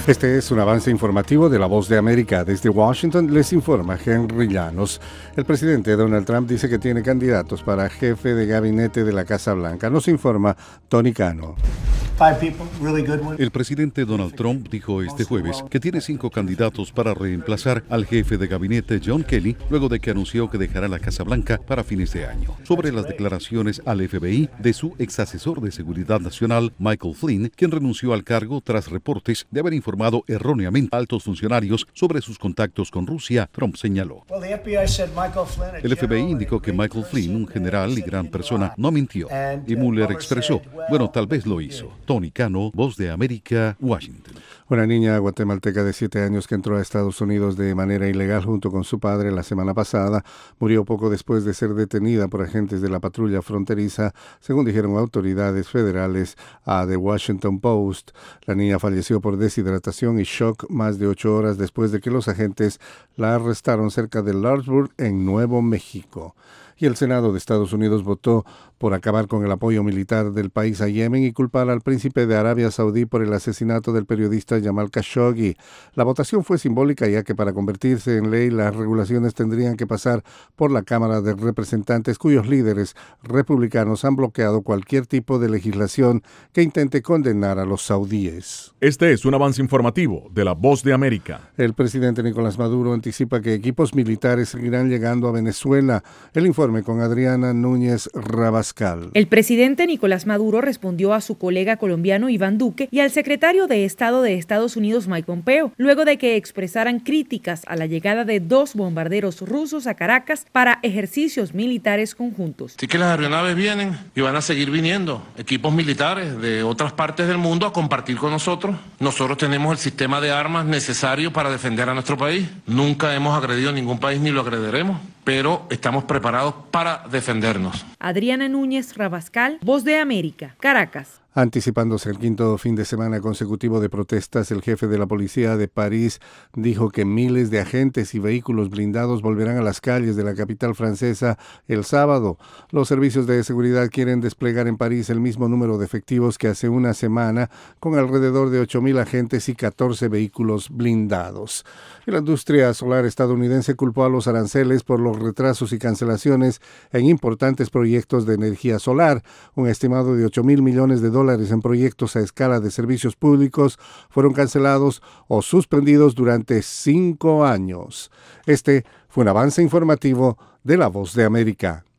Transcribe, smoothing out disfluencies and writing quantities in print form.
Este es un avance informativo de La Voz de América. Desde Washington les informa Henry Llanos. El presidente Donald Trump dice que tiene candidatos para jefe de gabinete de la Casa Blanca. Nos informa Tony Cano. El presidente Donald Trump dijo este jueves que tiene 5 candidatos para reemplazar al jefe de gabinete John Kelly, luego de que anunció que dejará la Casa Blanca para fines de año. Sobre las declaraciones al FBI de su ex asesor de seguridad nacional, Michael Flynn, quien renunció al cargo tras reportes de haber informado erróneamente a altos funcionarios sobre sus contactos con Rusia, Trump señaló. El FBI indicó que Michael Flynn, un general y gran persona, no mintió. Y Mueller expresó, bueno, tal vez lo hizo. Tony Cano, Voz de América, Washington. Una niña guatemalteca de 7 años que entró a Estados Unidos de manera ilegal junto con su padre la semana pasada murió poco después de ser detenida por agentes de la patrulla fronteriza, según dijeron autoridades federales a The Washington Post. La niña falleció por deshidratación y shock más de 8 horas después de que los agentes la arrestaron cerca de Lawrenceburg, en Nuevo México. Y el Senado de Estados Unidos votó por acabar con el apoyo militar del país a Yemen y culpar al príncipe de Arabia Saudí por el asesinato del periodista Jamal Khashoggi. La votación fue simbólica, ya que para convertirse en ley las regulaciones tendrían que pasar por la Cámara de Representantes, cuyos líderes republicanos han bloqueado cualquier tipo de legislación que intente condenar a los saudíes. Este es un avance informativo de La Voz de América. El presidente Nicolás Maduro anticipa que equipos militares seguirán llegando a Venezuela. El informe con Adriana Núñez Rabascal. El presidente Nicolás Maduro respondió a su colega colombiano Iván Duque y al secretario de Estado de Estados Unidos Mike Pompeo, luego de que expresaran críticas a la llegada de 2 bombarderos rusos a Caracas para ejercicios militares conjuntos. Así que las aeronaves vienen y van a seguir viniendo equipos militares de otras partes del mundo a compartir con nosotros. Nosotros tenemos el sistema de armas necesario para defender a nuestro país. Nunca hemos agredido a ningún país ni lo agrederemos, pero estamos preparados para defendernos. Adriana Núñez Rabascal, Voz de América, Caracas. Anticipándose el 5º fin de semana consecutivo de protestas, el jefe de la policía de París dijo que miles de agentes y vehículos blindados volverán a las calles de la capital francesa el sábado. Los servicios de seguridad quieren desplegar en París el mismo número de efectivos que hace una semana, con alrededor de 8,000 agentes y 14 vehículos blindados. Y la industria solar estadounidense culpó a los aranceles por los retrasos y cancelaciones en importantes proyectos de energía solar. Un estimado de $8,000 millones en proyectos a escala de servicios públicos fueron cancelados o suspendidos durante 5 años. Este fue un avance informativo de La Voz de América.